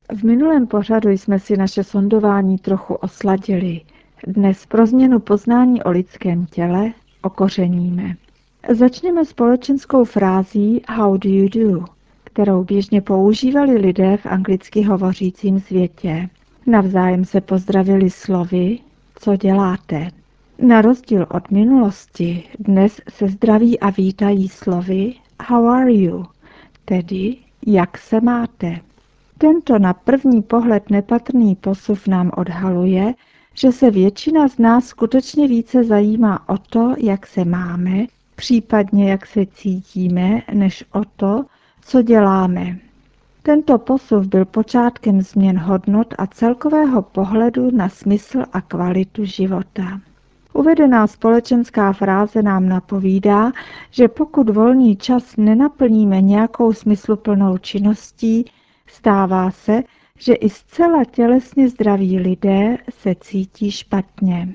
V minulém pořadu jsme si naše sondování trochu osladili. Dnes pro změnu poznání o lidském těle okořeníme. Začněme společenskou frází How do you do, kterou běžně používali lidé v anglicky hovořícím světě. Navzájem se pozdravili slovy Co děláte? Na rozdíl od minulosti dnes se zdraví a vítají slovy How are you? Tedy jak se máte? Tento na první pohled nepatrný posuv nám odhaluje, že se většina z nás skutečně více zajímá o to, jak se máme, případně jak se cítíme, než o to, co děláme. Tento posuv byl počátkem změn hodnot a celkového pohledu na smysl a kvalitu života. Uvedená společenská fráze nám napovídá, že pokud volný čas nenaplníme nějakou smysluplnou činností, stává se, že i zcela tělesně zdraví lidé se cítí špatně.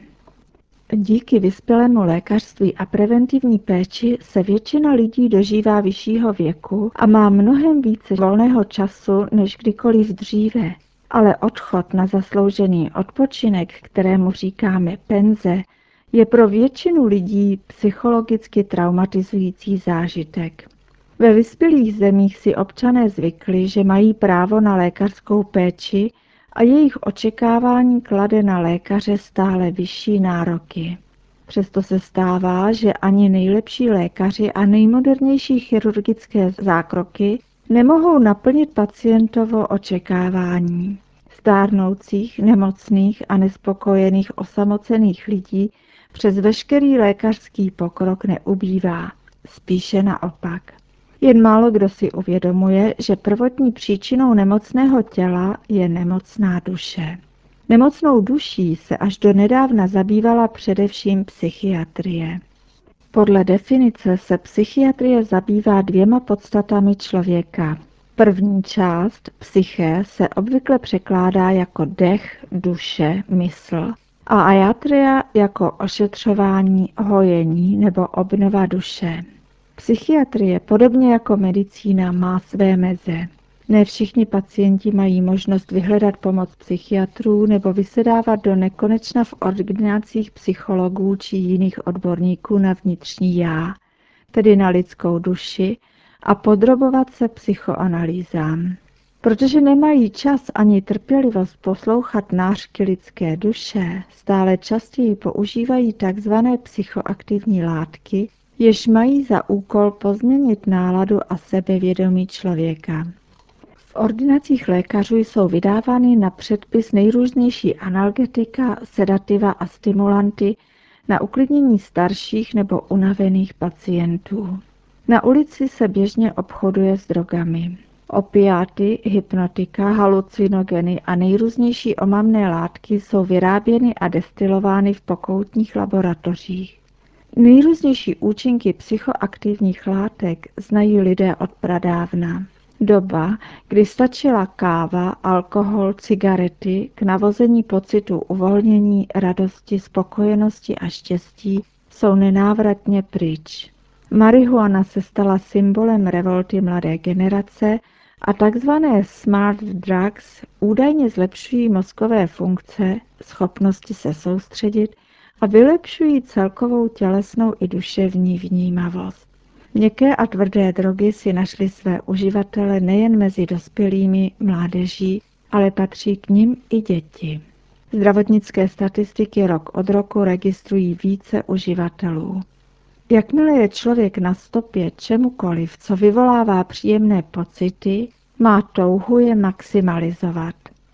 Díky vyspělému lékařství a preventivní péči se většina lidí dožívá vyššího věku a má mnohem více volného času než kdykoliv dříve. Ale odchod na zasloužený odpočinek, kterému říkáme penze, je pro většinu lidí psychologicky traumatizující zážitek. Ve vyspělých zemích si občané zvykli, že mají právo na lékařskou péči a jejich očekávání klade na lékaře stále vyšší nároky. Přesto se stává, že ani nejlepší lékaři a nejmodernější chirurgické zákroky nemohou naplnit pacientovo očekávání. Stárnoucích, nemocných a nespokojených osamocených lidí přes veškerý lékařský pokrok neubývá, spíše naopak. Jen málo kdo si uvědomuje, že prvotní příčinou nemocného těla je nemocná duše. Nemocnou duší se až do nedávna zabývala především psychiatrie. Podle definice se psychiatrie zabývá dvěma podstatami člověka. První část, psyché, se obvykle překládá jako dech, duše, mysl a aiatria jako ošetřování, hojení nebo obnova duše. Psychiatrie, podobně jako medicína, má své meze. Ne všichni pacienti mají možnost vyhledat pomoc psychiatrů nebo vysedávat do nekonečna v ordinacích psychologů či jiných odborníků na vnitřní já, tedy na lidskou duši, a podrobovat se psychoanalýzám. Protože nemají čas ani trpělivost poslouchat nářky lidské duše, stále častěji používají tzv. Psychoaktivní látky, jež mají za úkol pozměnit náladu a sebevědomí člověka. V ordinacích lékařů jsou vydávány na předpis nejrůznější analgetika, sedativa a stimulanty na uklidnění starších nebo unavených pacientů. Na ulici se běžně obchoduje s drogami. Opiáty, hypnotika, halucinogeny a nejrůznější omamné látky jsou vyráběny a destilovány v pokoutních laboratořích. Nejrůznější účinky psychoaktivních látek znají lidé od pradávna. Doba, kdy stačila káva, alkohol, cigarety k navození pocitu uvolnění, radosti, spokojenosti a štěstí, jsou nenávratně pryč. Marihuana se stala symbolem revolty mladé generace a takzvané smart drugs údajně zlepšují mozkové funkce, schopnosti se soustředit a vylepšují celkovou tělesnou i duševní vnímavost. Měkké a tvrdé drogy si našly své uživatele nejen mezi dospělými mládeží, ale patří k nim i děti. Zdravotnické statistiky rok od roku registrují více uživatelů. Jakmile je člověk na stopě čemukoliv, co vyvolává příjemné pocity, má touhu je maximalizovat.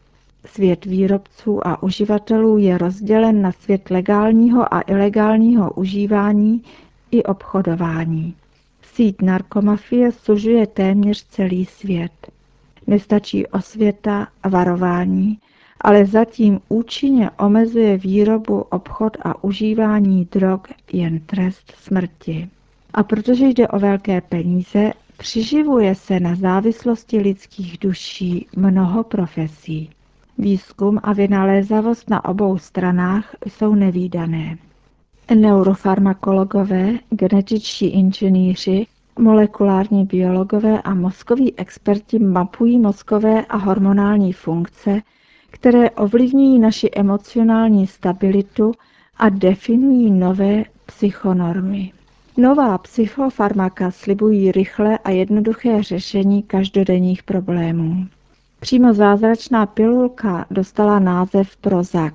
Svět výrobců a uživatelů je rozdělen na svět legálního a ilegálního užívání i obchodování. Síť narkomafie sužuje téměř celý svět. Nestačí osvěta a varování, ale zatím účinně omezuje výrobu, obchod a užívání drog jen trest smrti. A protože jde o velké peníze, přiživuje se na závislosti lidských duší mnoho profesí. Výzkum a vynalézavost na obou stranách jsou nevídané. Neurofarmakologové, genetičtí inženýři, Molekulární biologové a mozkoví experti mapují mozkové a hormonální funkce, které ovlivňují naši emocionální stabilitu a definují nové psychonormy. Nová psychofarmaka slibují rychlé a jednoduché řešení každodenních problémů. Přímo zázračná pilulka dostala název Prozac.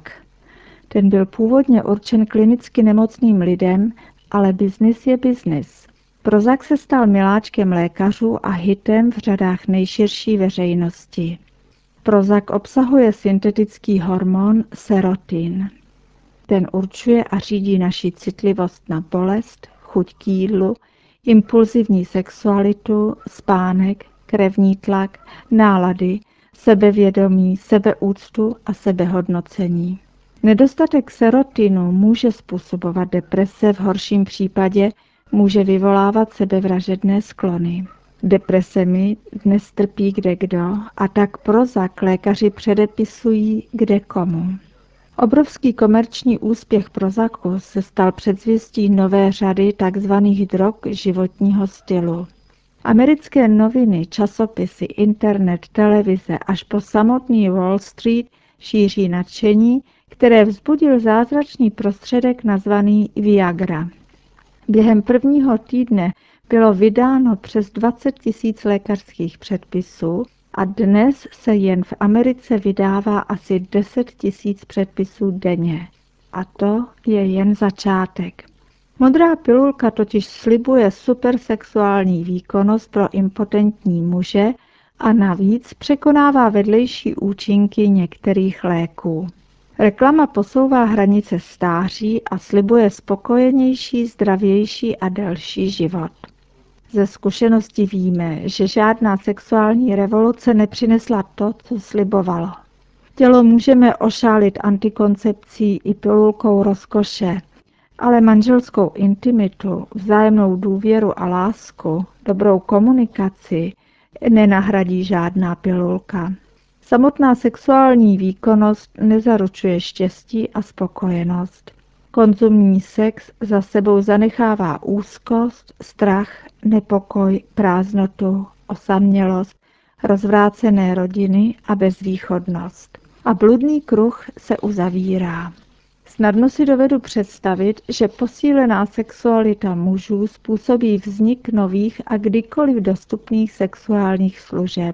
Ten byl původně určen klinicky nemocným lidem, ale biznis je biznis. Prozac se stal miláčkem lékařů a hitem v řadách nejširší veřejnosti. Prozac obsahuje syntetický hormon serotin. Ten určuje a řídí naši citlivost na bolest, chuť k jídlu, impulzivní sexualitu, spánek, krevní tlak, nálady, sebevědomí, sebeúctu a sebehodnocení. Nedostatek serotinu může způsobovat deprese, v horším případě může vyvolávat sebevražedné sklony. Depresemi dnes trpí kdekdo a tak Prozac lékaři předepisují kdekomu. Obrovský komerční úspěch Prozacu se stal předzvěstí nové řady tzv. Drog životního stylu. Americké noviny, časopisy, internet, televize až po samotný Wall Street šíří nadšení, které vzbudil zázračný prostředek nazvaný Viagra. Během prvního týdne bylo vydáno přes 20 000 lékařských předpisů a dnes se jen v Americe vydává asi 10 000 předpisů denně. A to je jen začátek. Modrá pilulka totiž slibuje supersexuální výkonnost pro impotentní muže a navíc překonává vedlejší účinky některých léků. Reklama posouvá hranice stáří a slibuje spokojenější, zdravější a delší život. Ze zkušenosti víme, že žádná sexuální revoluce nepřinesla to, co slibovalo. Tělo můžeme ošálit antikoncepcí i pilulkou rozkoše, ale manželskou intimitu, vzájemnou důvěru a lásku, dobrou komunikaci nenahradí žádná pilulka. Samotná sexuální výkonnost nezaručuje štěstí a spokojenost. Konzumní sex za sebou zanechává úzkost, strach, nepokoj, prázdnotu, osamělost, rozvrácené rodiny a bezvýchodnost. A bludný kruh se uzavírá. Snadno si dovedu představit, že posílená sexualita mužů způsobí vznik nových a kdykoliv dostupných sexuálních služeb.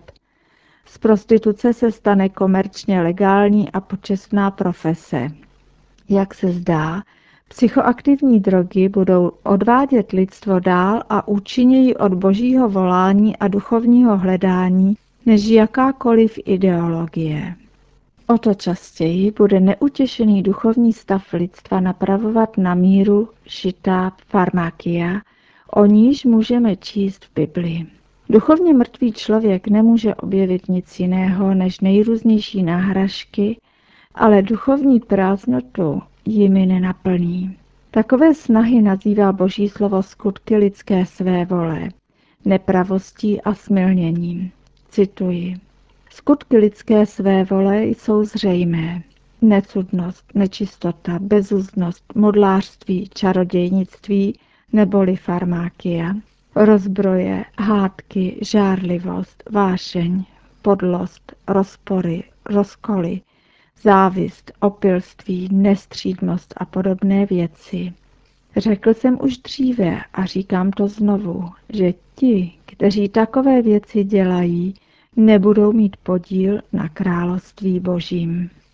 Z prostituce se stane komerčně legální a počestná profese. Jak se zdá, psychoaktivní drogy budou odvádět lidstvo dál a účinněji od božího volání a duchovního hledání než jakákoliv ideologie. O to častěji bude neutěšený duchovní stav lidstva napravovat na míru šitá farmakia, o níž můžeme číst v Biblii. Duchovně mrtvý člověk nemůže objevit nic jiného než nejrůznější náhražky, ale duchovní prázdnotu jimi nenaplní. Takové snahy nazývá Boží slovo skutky lidské své vole, nepravostí a smilněním. Cituji. Skutky lidské své vole jsou zřejmé. Necudnost, nečistota, bezúznost, modlářství, čarodějnictví neboli farmákia, rozbroje, hádky, žárlivost, vášeň, podlost, rozpory, rozkoly, závist, opilství, nestřídmost a podobné věci. Řekl jsem už dříve a říkám to znovu, že ti, kteří takové věci dělají, nebudou mít podíl na království Božím.